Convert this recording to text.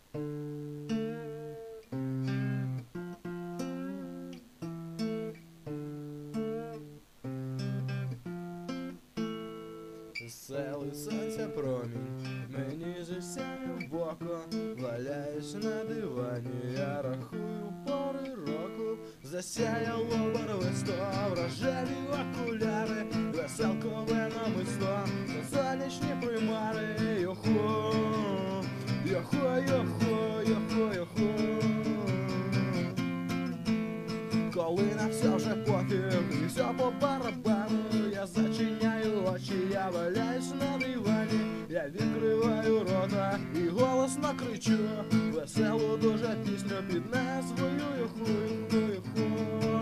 Веселий сонця промінь мені засяяв в око. Валяюсь на дивані, я рахую пори року. Засяяло барвисто, вражеві окуляри, веселкове намисто, сонячні примари. Йохо, йохо, йохо, йохо, йохо. Коли на все вже пофіг і все по барабану, я зачиняю очі, я валяюсь на дивані, я відкриваю рота і голосно кричу веселу дуже пісню під назвою «Йоху, йоху, йоху».